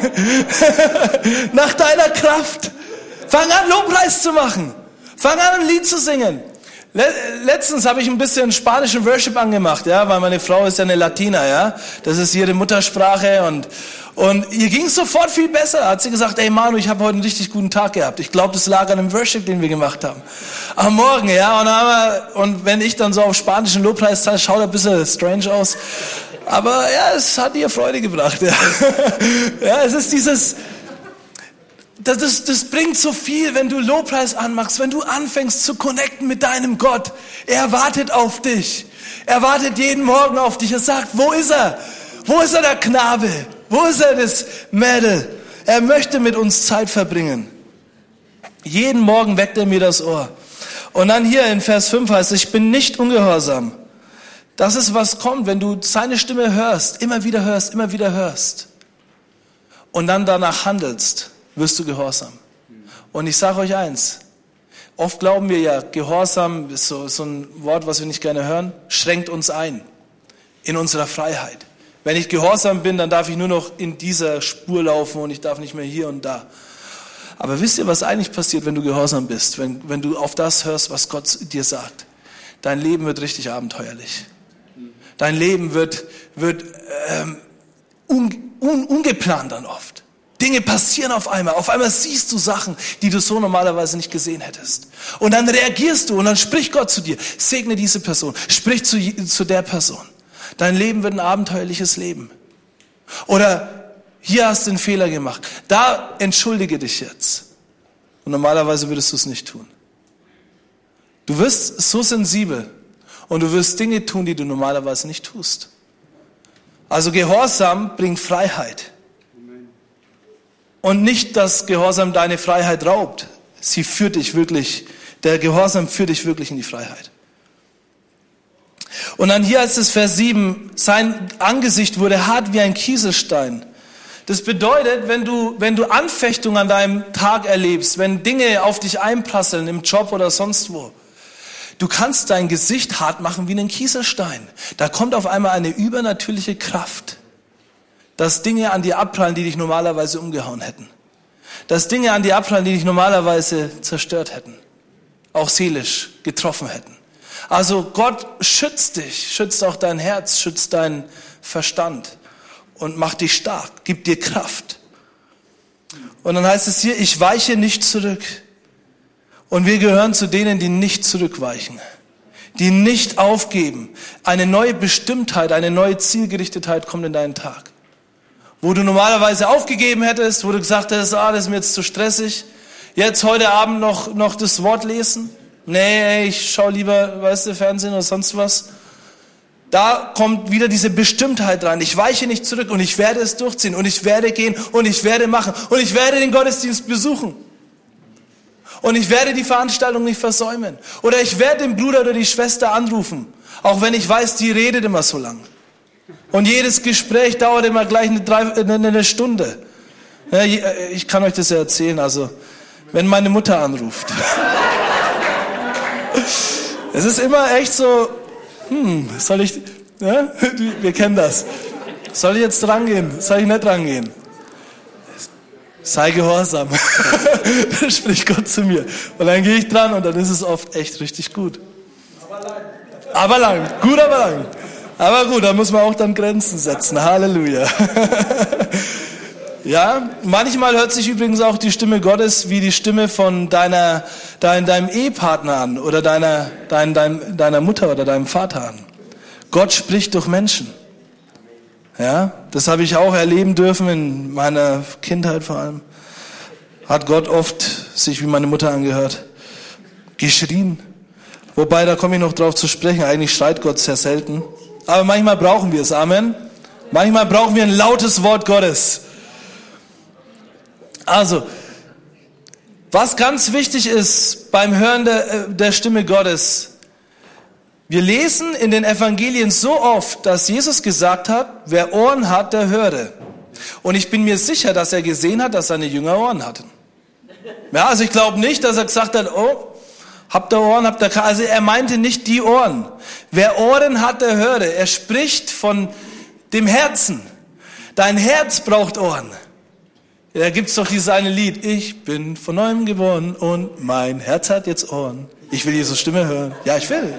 nach deiner Kraft. Fang an, Lobpreis zu machen. Fang an, ein Lied zu singen. Letztens habe ich ein bisschen spanischen Worship angemacht, ja, weil meine Frau ist ja eine Latina, ja. Das ist ihre Muttersprache und und ihr ging es sofort viel besser. Hat sie gesagt, ey Manu, ich habe heute einen richtig guten Tag gehabt. Ich glaube, das lag an dem Worship, den wir gemacht haben. Am Morgen, ja. Und, haben wir, und wenn ich dann so auf spanischen Lobpreis zahle, schaut er ein bisschen strange aus. Aber ja, es hat ihr Freude gebracht. Ja, ja es ist dieses... Das, das, das bringt so viel, wenn du Lobpreis anmachst, wenn du anfängst zu connecten mit deinem Gott. Er wartet auf dich. Er wartet jeden Morgen auf dich. Er sagt, wo ist er? Wo ist er, der Knabe? Wo ist er, das Mädel? Er möchte mit uns Zeit verbringen. Jeden Morgen weckt er mir das Ohr. Und dann hier in Vers fünf heißt es, ich bin nicht ungehorsam. Das ist, was kommt, wenn du seine Stimme hörst, immer wieder hörst, immer wieder hörst. Und dann danach handelst. Wirst du gehorsam. Und ich sage euch eins, oft glauben wir ja, Gehorsam ist so, so ein Wort, was wir nicht gerne hören, schränkt uns ein in unserer Freiheit. Wenn ich gehorsam bin, dann darf ich nur noch in dieser Spur laufen und ich darf nicht mehr hier und da. Aber wisst ihr, was eigentlich passiert, wenn du gehorsam bist, wenn, wenn du auf das hörst, was Gott dir sagt? Dein Leben wird richtig abenteuerlich. Dein Leben wird, wird ähm, un, un, ungeplant dann oft. Dinge passieren auf einmal. Auf einmal siehst du Sachen, die du so normalerweise nicht gesehen hättest. Und dann reagierst du und dann spricht Gott zu dir. Segne diese Person. Sprich zu, zu der Person. Dein Leben wird ein abenteuerliches Leben. Oder hier hast du einen Fehler gemacht. Da entschuldige dich jetzt. Und normalerweise würdest du es nicht tun. Du wirst so sensibel und du wirst Dinge tun, die du normalerweise nicht tust. Also Gehorsam bringt Freiheit. Und nicht, dass Gehorsam deine Freiheit raubt. Sie führt dich wirklich, der Gehorsam führt dich wirklich in die Freiheit. Und dann hier heißt es Vers sieben, sein Angesicht wurde hart wie ein Kieselstein. Das bedeutet, wenn du, wenn du Anfechtung an deinem Tag erlebst, wenn Dinge auf dich einprasseln, im Job oder sonst wo, du kannst dein Gesicht hart machen wie einen Kieselstein. Da kommt auf einmal eine übernatürliche Kraft, dass Dinge an dir abprallen, die dich normalerweise umgehauen hätten. Dass Dinge an dir abprallen, die dich normalerweise zerstört hätten. Auch seelisch getroffen hätten. Also Gott schützt dich, schützt auch dein Herz, schützt deinen Verstand und macht dich stark, gibt dir Kraft. Und dann heißt es hier, ich weiche nicht zurück. Und wir gehören zu denen, die nicht zurückweichen, die nicht aufgeben. Eine neue Bestimmtheit, eine neue Zielgerichtetheit kommt in deinen Tag. Wo du normalerweise aufgegeben hättest, wo du gesagt hättest, ah, das ist mir jetzt zu stressig. Jetzt heute Abend noch, noch das Wort lesen. Nee, ich schaue lieber, weißt du, Fernsehen oder sonst was. Da kommt wieder diese Bestimmtheit rein. Ich weiche nicht zurück und ich werde es durchziehen und ich werde gehen und ich werde machen und ich werde den Gottesdienst besuchen. Und ich werde die Veranstaltung nicht versäumen. Oder ich werde den Bruder oder die Schwester anrufen. Auch wenn ich weiß, die redet immer so lang. Und jedes Gespräch dauert immer gleich eine, drei, eine Stunde. Ja, ich kann euch das ja erzählen. Also, wenn meine Mutter anruft. Es ist immer echt so, hm, soll ich, ja, wir kennen das. Soll ich jetzt drangehen? Soll ich nicht drangehen? Sei gehorsam. Da spricht Gott zu mir. Und dann gehe ich dran und dann ist es oft echt richtig gut. Aber lang. Aber lang. Gut, aber lang. Aber gut, da muss man auch dann Grenzen setzen. Halleluja. Ja, manchmal hört sich übrigens auch die Stimme Gottes wie die Stimme von deiner, dein, deinem Ehepartner an oder deiner, dein, dein, deiner Mutter oder deinem Vater an. Gott spricht durch Menschen. Ja, das habe ich auch erleben dürfen in meiner Kindheit vor allem. Hat Gott oft sich wie meine Mutter angehört. Geschrien. Wobei, da komme ich noch drauf zu sprechen. Eigentlich schreit Gott sehr selten. Aber manchmal brauchen wir es. Amen. Manchmal brauchen wir ein lautes Wort Gottes. Also, was ganz wichtig ist beim Hören der, der Stimme Gottes, wir lesen in den Evangelien so oft, dass Jesus gesagt hat, wer Ohren hat, der höre. Und ich bin mir sicher, dass er gesehen hat, dass seine Jünger Ohren hatten. Ja, also ich glaube nicht, dass er gesagt hat, oh, habt ihr Ohren, habt ihr keine. Also er meinte nicht die Ohren. Wer Ohren hat, der höre. Er spricht von dem Herzen. Dein Herz braucht Ohren. Da gibt's doch dieses eine Lied. Ich bin von neuem geboren und mein Herz hat jetzt Ohren. Ich will Jesus Stimme hören. Ja, ich will.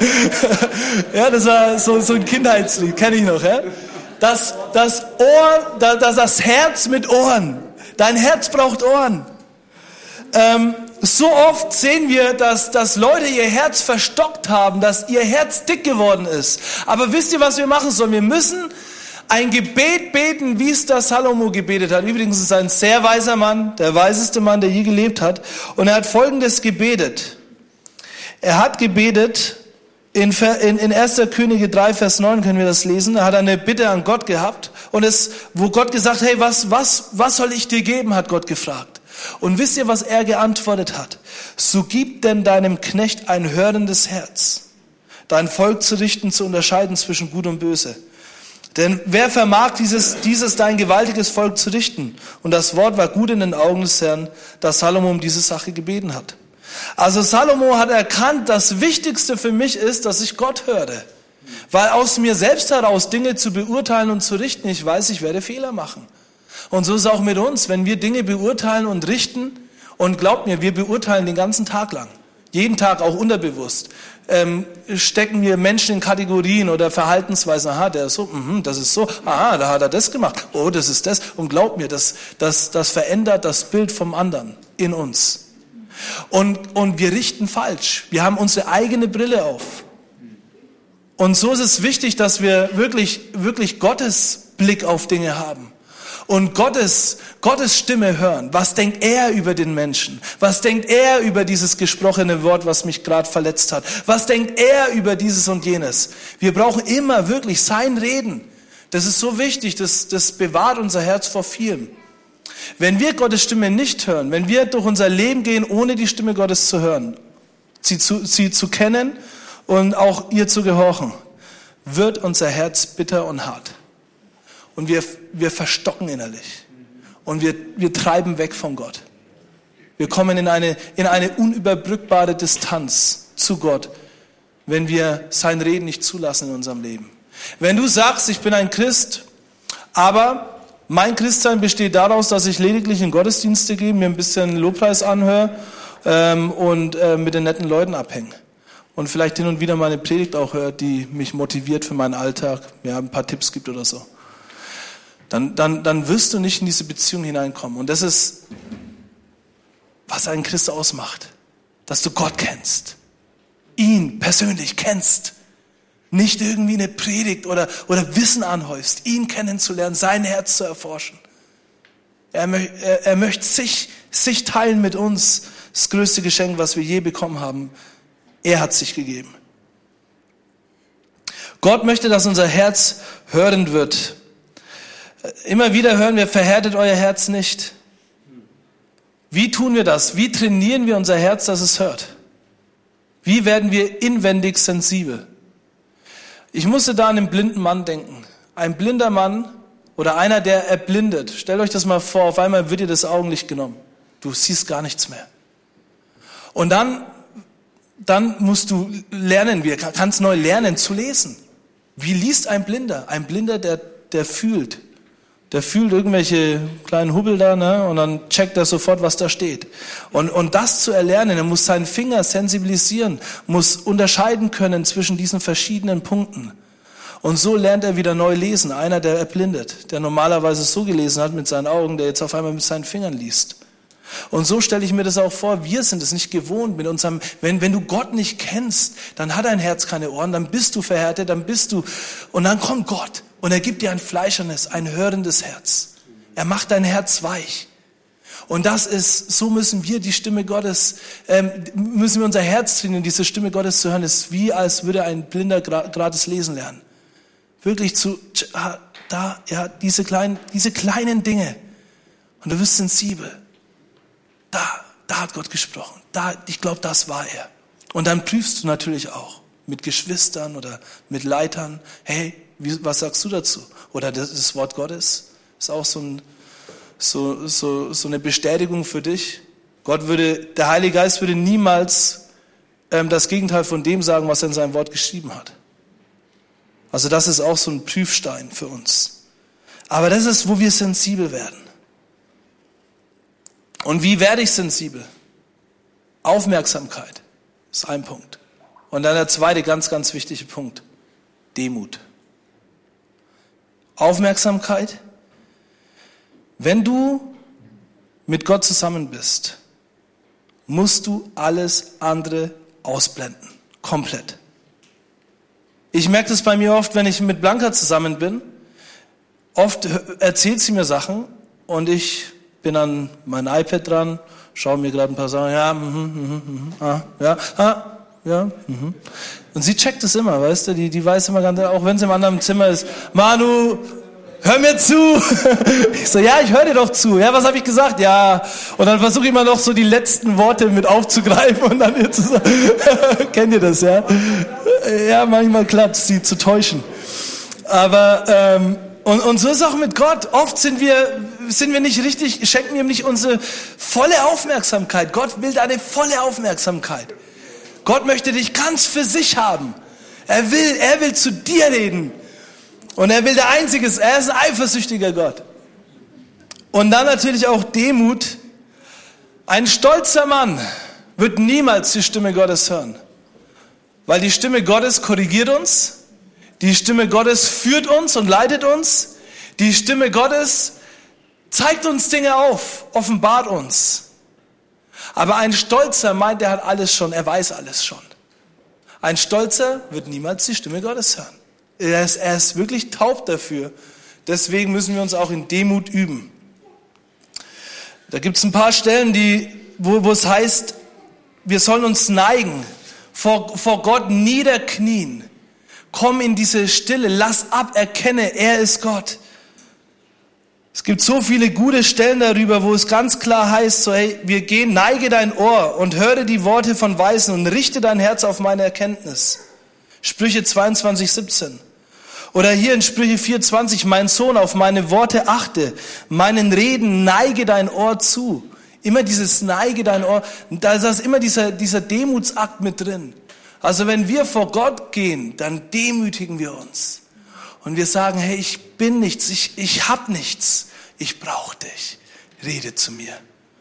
Ja, das war so, so ein Kindheitslied, kenne ich noch. Ja? Das, das Ohr, das, das Herz mit Ohren. Dein Herz braucht Ohren. Ähm, so oft sehen wir, dass, dass Leute ihr Herz verstockt haben, dass ihr Herz dick geworden ist. Aber wisst ihr, was wir machen sollen? Wir müssen ein Gebet beten, wie es der Salomo gebetet hat. Übrigens ist er ein sehr weiser Mann, der weiseste Mann, der je gelebt hat. Und er hat Folgendes gebetet. Er hat gebetet, in, in, in erster Könige drei, Vers neun können wir das lesen. Er hat eine Bitte an Gott gehabt. Und es, wo Gott gesagt, hey, was, was, was soll ich dir geben, hat Gott gefragt. Und wisst ihr, was er geantwortet hat? So gib denn deinem Knecht ein hörendes Herz, dein Volk zu richten, zu unterscheiden zwischen Gut und Böse. Denn wer vermag dieses, dieses dein gewaltiges Volk zu richten? Und das Wort war gut in den Augen des Herrn, dass Salomo um diese Sache gebeten hat. Also Salomo hat erkannt, das Wichtigste für mich ist, dass ich Gott höre. Weil aus mir selbst heraus Dinge zu beurteilen und zu richten, ich weiß, ich werde Fehler machen. Und so ist es auch mit uns, wenn wir Dinge beurteilen und richten. Und glaubt mir, wir beurteilen den ganzen Tag lang. Jeden Tag, auch unterbewusst. Ähm, stecken wir Menschen in Kategorien oder Verhaltensweisen. Aha, der ist so, mh, das ist so. Aha, da hat er das gemacht. Oh, das ist das. Und glaubt mir, das, das, das verändert das Bild vom anderen in uns. Und, und wir richten falsch. Wir haben unsere eigene Brille auf. Und so ist es wichtig, dass wir wirklich, wirklich Gottes Blick auf Dinge haben. Und Gottes, Gottes Stimme hören. Was denkt er über den Menschen? Was denkt er über dieses gesprochene Wort, was mich gerade verletzt hat? Was denkt er über dieses und jenes? Wir brauchen immer wirklich sein Reden. Das ist so wichtig, das, das bewahrt unser Herz vor vielem. Wenn wir Gottes Stimme nicht hören, wenn wir durch unser Leben gehen, ohne die Stimme Gottes zu hören, sie zu, sie zu kennen und auch ihr zu gehorchen, wird unser Herz bitter und hart. und wir, wir verstocken innerlich. Und wir, wir treiben weg von Gott. Wir kommen in eine, in eine unüberbrückbare Distanz zu Gott, wenn wir sein Reden nicht zulassen in unserem Leben. Wenn du sagst, ich bin ein Christ, aber mein Christsein besteht daraus, dass ich lediglich in Gottesdienste gehe, mir ein bisschen Lobpreis anhöre ähm, und äh, mit den netten Leuten abhänge. Und vielleicht hin und wieder mal eine Predigt auch hört, die mich motiviert für meinen Alltag, mir ein paar Tipps gibt oder so. Dann, dann, dann wirst du nicht in diese Beziehung hineinkommen. Und das ist, was einen Christ ausmacht. Dass du Gott kennst. Ihn persönlich kennst. Nicht irgendwie eine Predigt oder, oder Wissen anhäufst. Ihn kennenzulernen, sein Herz zu erforschen. Er, er, er möchte sich, sich teilen mit uns. Das größte Geschenk, was wir je bekommen haben. Er hat sich gegeben. Gott möchte, dass unser Herz hörend wird. Immer wieder hören wir, verhärtet euer Herz nicht. Wie tun wir das? Wie trainieren wir unser Herz, dass es hört? Wie werden wir inwendig sensibel? Ich musste da an einen blinden Mann denken. Ein blinder Mann oder einer, der erblindet. Stellt euch das mal vor, auf einmal wird dir das Augenlicht genommen. Du siehst gar nichts mehr. Und dann, dann musst du lernen, wir kannst neu lernen zu lesen. Wie liest ein Blinder? Ein Blinder, der, der fühlt. Der fühlt irgendwelche kleinen Hubbel da, ne? Und dann checkt er sofort, was da steht. Und, und das zu erlernen, er muss seinen Finger sensibilisieren, muss unterscheiden können zwischen diesen verschiedenen Punkten. Und so lernt er wieder neu lesen. Einer, der erblindet, der normalerweise so gelesen hat mit seinen Augen, der jetzt auf einmal mit seinen Fingern liest. Und so stelle ich mir das auch vor, wir sind es nicht gewohnt mit unserem, wenn, wenn du Gott nicht kennst, dann hat dein Herz keine Ohren, dann bist du verhärtet, dann bist du, und dann kommt Gott. Und er gibt dir ein fleischernes, ein hörendes Herz. Er macht dein Herz weich. Und das ist, so müssen wir die Stimme Gottes, ähm, müssen wir unser Herz trainieren, diese Stimme Gottes zu hören. Es ist wie, als würde ein Blinder gratis lesen lernen. Wirklich zu, da, ja, diese kleinen, diese kleinen Dinge. Und du wirst sensibel. Da, da hat Gott gesprochen. Da, ich glaube, das war er. Und dann prüfst du natürlich auch mit Geschwistern oder mit Leitern. Hey, Wie, was sagst du dazu? Oder das, das Wort Gottes ist auch so, ein, so, so, so eine Bestätigung für dich. Gott würde, der Heilige Geist würde niemals ähm, das Gegenteil von dem sagen, was er in seinem Wort geschrieben hat. Also das ist auch so ein Prüfstein für uns. Aber das ist, wo wir sensibel werden. Und wie werde ich sensibel? Aufmerksamkeit ist ein Punkt. Und dann der zweite ganz, ganz wichtige Punkt. Demut. Aufmerksamkeit. Wenn du mit Gott zusammen bist, musst du alles andere ausblenden. Komplett. Ich merke das bei mir oft, wenn ich mit Blanca zusammen bin. Oft erzählt sie mir Sachen und ich bin an mein iPad dran, schaue mir gerade ein paar Sachen, ja, mhm, mhm, mhm, ah, ja, ah, ja, mhm. Und sie checkt es immer, weißt du, die, die weiß immer ganz, auch wenn sie im anderen Zimmer ist, Manu, hör mir zu. Ich so, ja, ich höre dir doch zu. Ja, was habe ich gesagt? Ja. Und dann versuche ich immer noch so die letzten Worte mit aufzugreifen und dann jetzt so, kennt ihr das, ja? Ja, manchmal klappt es, sie zu täuschen. Aber, ähm, und, und so ist es auch mit Gott. Oft sind wir, sind wir nicht richtig, schenken wir ihm nicht unsere volle Aufmerksamkeit. Gott will deine volle Aufmerksamkeit. Gott möchte dich ganz für sich haben. Er will, er will zu dir reden. Und er will der Einzige sein. Er ist ein eifersüchtiger Gott. Und dann natürlich auch Demut. Ein stolzer Mann wird niemals die Stimme Gottes hören. Weil die Stimme Gottes korrigiert uns. Die Stimme Gottes führt uns und leitet uns. Die Stimme Gottes zeigt uns Dinge auf, offenbart uns. Aber ein Stolzer meint, er hat alles schon, er weiß alles schon. Ein Stolzer wird niemals die Stimme Gottes hören. Er ist, er ist wirklich taub dafür. Deswegen müssen wir uns auch in Demut üben. Da gibt es ein paar Stellen, die, wo, wo es heißt, wir sollen uns neigen, vor, vor Gott niederknien. Komm in diese Stille, lass ab, erkenne, er ist Gott. Es gibt so viele gute Stellen darüber, wo es ganz klar heißt, so, hey, wir gehen, neige dein Ohr und höre die Worte von Weisen und richte dein Herz auf meine Erkenntnis. Sprüche zweiundzwanzig, siebzehn. Oder hier in Sprüche vier zwanzig, mein Sohn, auf meine Worte achte, meinen Reden neige dein Ohr zu. Immer dieses neige dein Ohr, da ist immer dieser, dieser Demutsakt mit drin. Also wenn wir vor Gott gehen, dann demütigen wir uns. Und wir sagen, hey, ich bin nichts, ich, ich hab nichts, ich brauche dich, rede zu mir.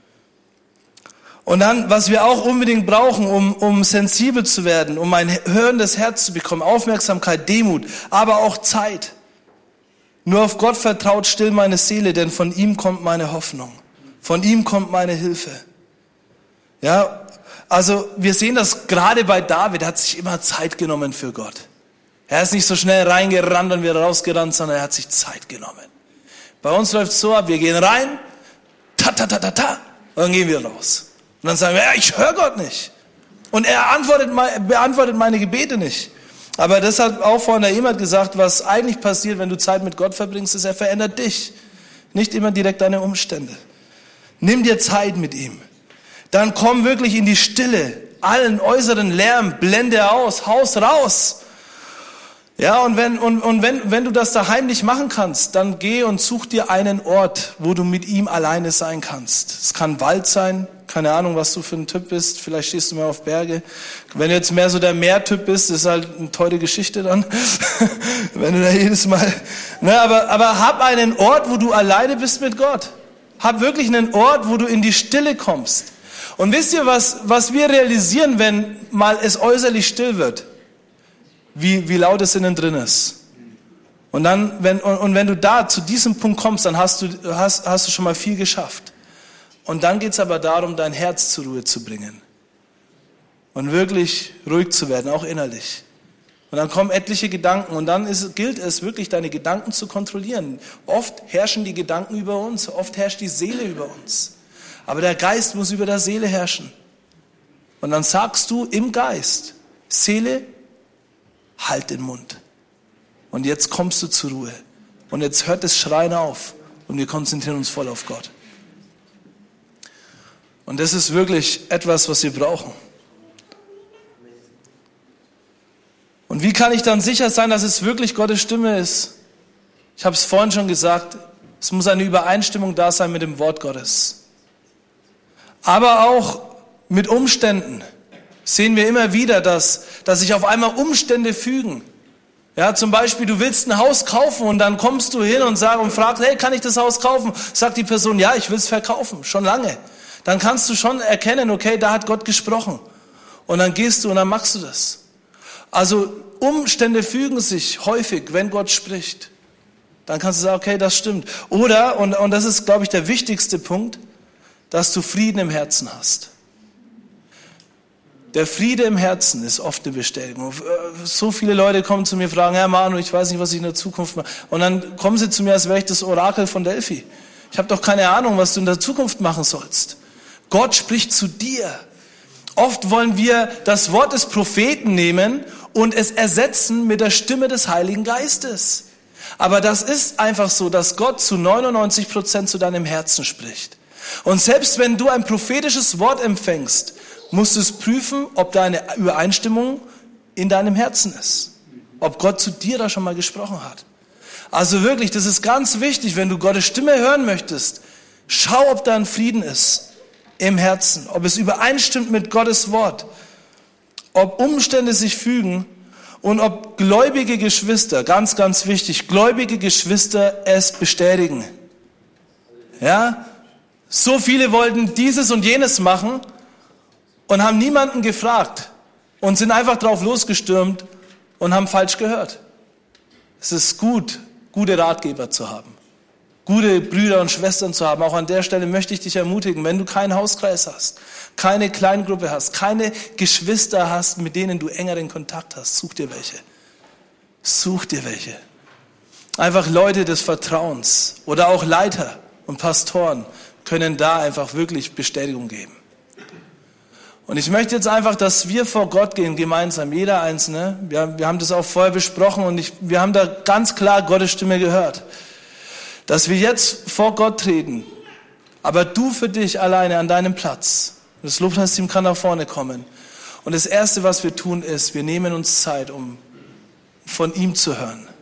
Und dann, was wir auch unbedingt brauchen, um, um sensibel zu werden, um ein hörendes Herz zu bekommen, Aufmerksamkeit, Demut, aber auch Zeit. Nur auf Gott vertraut still meine Seele, denn von ihm kommt meine Hoffnung. Von ihm kommt meine Hilfe. Ja, also wir sehen das gerade bei David, er hat sich immer Zeit genommen für Gott. Er ist nicht so schnell reingerannt und wieder rausgerannt, sondern er hat sich Zeit genommen. Bei uns läuft es so ab, wir gehen rein, ta ta ta ta ta, und dann gehen wir raus. Und dann sagen wir, ja, ich höre Gott nicht. Und er antwortet, beantwortet meine Gebete nicht. Aber das hat auch vorhin der jemand gesagt, was eigentlich passiert, wenn du Zeit mit Gott verbringst, ist, er verändert dich. Nicht immer direkt deine Umstände. Nimm dir Zeit mit ihm. Dann komm wirklich in die Stille. Allen äußeren Lärm, blende aus, haus raus. Ja, und wenn, und, und wenn, wenn du das da heimlich machen kannst, dann geh und such dir einen Ort, wo du mit ihm alleine sein kannst. Es kann Wald sein, keine Ahnung, was du für ein Typ bist, vielleicht stehst du mehr auf Berge. Wenn du jetzt mehr so der Meertyp bist, ist halt eine teure Geschichte dann, wenn du da jedes Mal, ne, aber, aber hab einen Ort, wo du alleine bist mit Gott. Hab wirklich einen Ort, wo du in die Stille kommst. Und wisst ihr, was, was wir realisieren, wenn mal es äußerlich still wird? Wie, wie laut es innen drin ist. Und dann, wenn, und, und wenn du da zu diesem Punkt kommst, dann hast du, hast, hast du schon mal viel geschafft. Und dann geht's aber darum, dein Herz zur Ruhe zu bringen. Und wirklich ruhig zu werden, auch innerlich. Und dann kommen etliche Gedanken und dann ist, gilt es wirklich, deine Gedanken zu kontrollieren. Oft herrschen die Gedanken über uns, oft herrscht die Seele über uns. Aber der Geist muss über der Seele herrschen. Und dann sagst du im Geist, Seele, halt den Mund. Und jetzt kommst du zur Ruhe. Und jetzt hört das Schreien auf. Und wir konzentrieren uns voll auf Gott. Und das ist wirklich etwas, was wir brauchen. Und wie kann ich dann sicher sein, dass es wirklich Gottes Stimme ist? Ich habe es vorhin schon gesagt, es muss eine Übereinstimmung da sein mit dem Wort Gottes. Aber auch mit Umständen sehen wir immer wieder, dass, dass sich auf einmal Umstände fügen. Ja, zum Beispiel, du willst ein Haus kaufen und dann kommst du hin und sagst und fragst, hey, kann ich das Haus kaufen? Sagt die Person, ja, ich will es verkaufen, schon lange. Dann kannst du schon erkennen, okay, da hat Gott gesprochen. Und dann gehst du und dann machst du das. Also Umstände fügen sich häufig, wenn Gott spricht. Dann kannst du sagen, okay, das stimmt. Oder, und, und das ist, glaube ich, der wichtigste Punkt, dass du Frieden im Herzen hast. Der Friede im Herzen ist oft eine Bestätigung. So viele Leute kommen zu mir und fragen, Herr Manu, ich weiß nicht, was ich in der Zukunft mache. Und dann kommen sie zu mir, als wäre ich das Orakel von Delphi. Ich habe doch keine Ahnung, was du in der Zukunft machen sollst. Gott spricht zu dir. Oft wollen wir das Wort des Propheten nehmen und es ersetzen mit der Stimme des Heiligen Geistes. Aber das ist einfach so, dass Gott zu neunundneunzig Prozent zu deinem Herzen spricht. Und selbst wenn du ein prophetisches Wort empfängst, musst du es prüfen, ob da eine Übereinstimmung in deinem Herzen ist. Ob Gott zu dir da schon mal gesprochen hat. Also wirklich, das ist ganz wichtig, wenn du Gottes Stimme hören möchtest. Schau, ob da ein Frieden ist im Herzen, ob es übereinstimmt mit Gottes Wort, ob Umstände sich fügen und ob gläubige Geschwister, ganz, ganz wichtig, gläubige Geschwister es bestätigen. Ja? So viele wollten dieses und jenes machen und haben niemanden gefragt und sind einfach drauf losgestürmt und haben falsch gehört. Es ist gut, gute Ratgeber zu haben, gute Brüder und Schwestern zu haben. Auch an der Stelle möchte ich dich ermutigen, wenn du keinen Hauskreis hast, keine Kleingruppe hast, keine Geschwister hast, mit denen du engeren Kontakt hast, such dir welche. Such dir welche. Einfach Leute des Vertrauens oder auch Leiter und Pastoren können da einfach wirklich Bestätigung geben. Und ich möchte jetzt einfach, dass wir vor Gott gehen, gemeinsam, jeder Einzelne. Wir, wir haben das auch vorher besprochen und ich, wir haben da ganz klar Gottes Stimme gehört. Dass wir jetzt vor Gott treten, aber du für dich alleine an deinem Platz. Das Lobpreisteam kann nach vorne kommen. Und das Erste, was wir tun, ist, wir nehmen uns Zeit, um von ihm zu hören.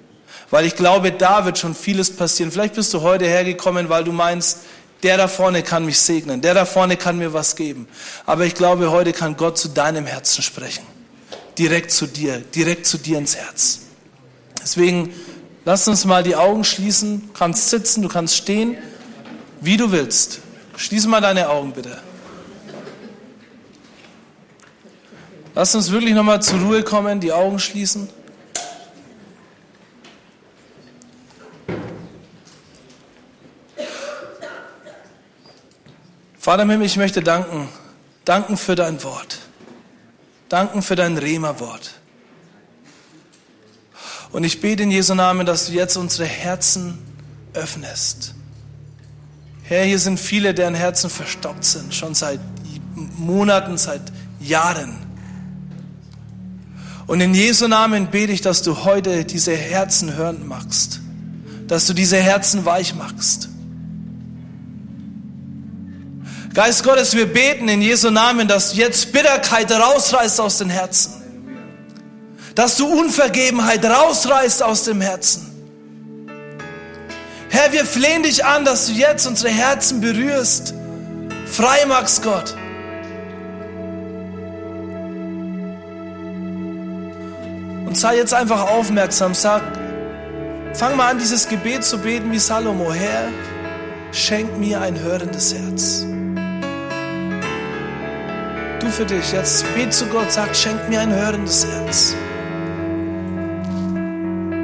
Weil ich glaube, da wird schon vieles passieren. Vielleicht bist du heute hergekommen, weil du meinst, der da vorne kann mich segnen, der da vorne kann mir was geben. Aber ich glaube, heute kann Gott zu deinem Herzen sprechen. Direkt zu dir, direkt zu dir ins Herz. Deswegen, lass uns mal die Augen schließen. Du kannst sitzen, du kannst stehen, wie du willst. Schließ mal deine Augen, bitte. Lass uns wirklich nochmal zur Ruhe kommen, die Augen schließen. Vater im Himmel, ich möchte danken. Danken für dein Wort. Danken für dein Rema-Wort. Und ich bete in Jesu Namen, dass du jetzt unsere Herzen öffnest. Herr, hier sind viele, deren Herzen verstockt sind, schon seit Monaten, seit Jahren. Und in Jesu Namen bete ich, dass du heute diese Herzen hörend machst. Dass du diese Herzen weich machst. Geist Gottes, wir beten in Jesu Namen, dass du jetzt Bitterkeit rausreißt aus den Herzen. Dass du Unvergebenheit rausreißt aus dem Herzen. Herr, wir flehen dich an, dass du jetzt unsere Herzen berührst. Frei machst, Gott. Und sei jetzt einfach aufmerksam. Sag, fang mal an, dieses Gebet zu beten wie Salomo. Herr, schenk mir ein hörendes Herz. Du für dich, jetzt bet zu Gott, sag, schenk mir ein hörendes Herz.